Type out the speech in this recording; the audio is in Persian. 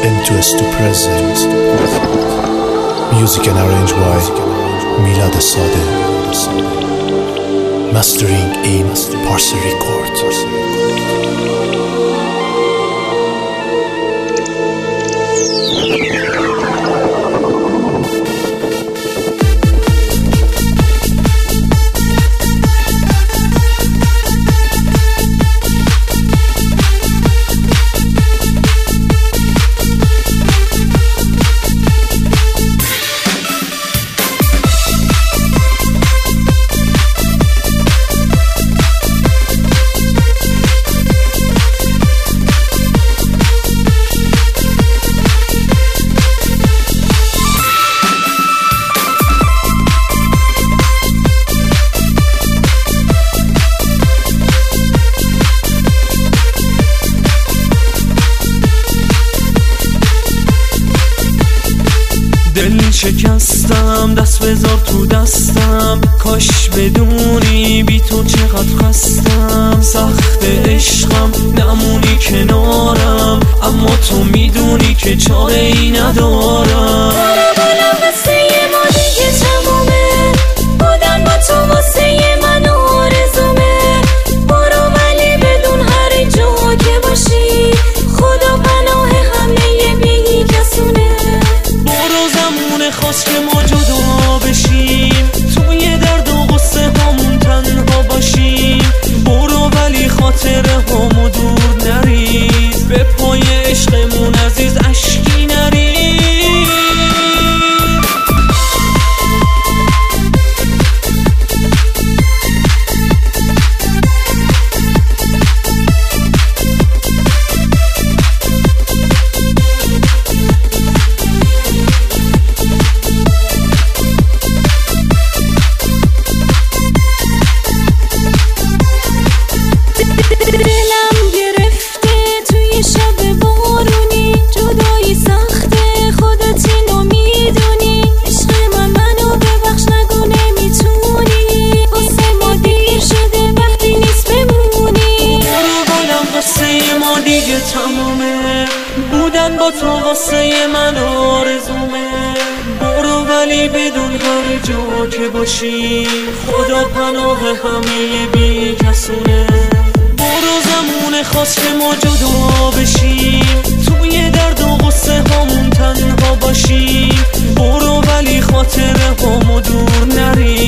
M2S to present. Music and arranged by Milad Sade. Mastering in Parsi Record. دل شکستم، دست بذار تو دستم، کاش بدونی بی تو چقدر خستم. سخت عشقم نمونی کنارم، اما تو میدونی که چاره ای ندارم. بارم قصه ما دیگه تمومه، بودن با تو واسه من آرزومه. برو ولی بدون هر جا که باشی، خدا پناه همه بی کسونه. خواست که ما جدا بشیم، توی درد و غصه هامون تنها باشیم. برو ولی خاطره هامو دور نریز، به پای عشقمون عزیز اشکی نریز. تمامه، بودن با تو واسه من آرزومه. برو ولی بدون هر جا که باشی، خدا پناه همه بی کسونه. برو زمونه خواست که ما جدا بشیم، توی درد و غصه هامون تنها باشیم. برو ولی خاطره هامو دور نری.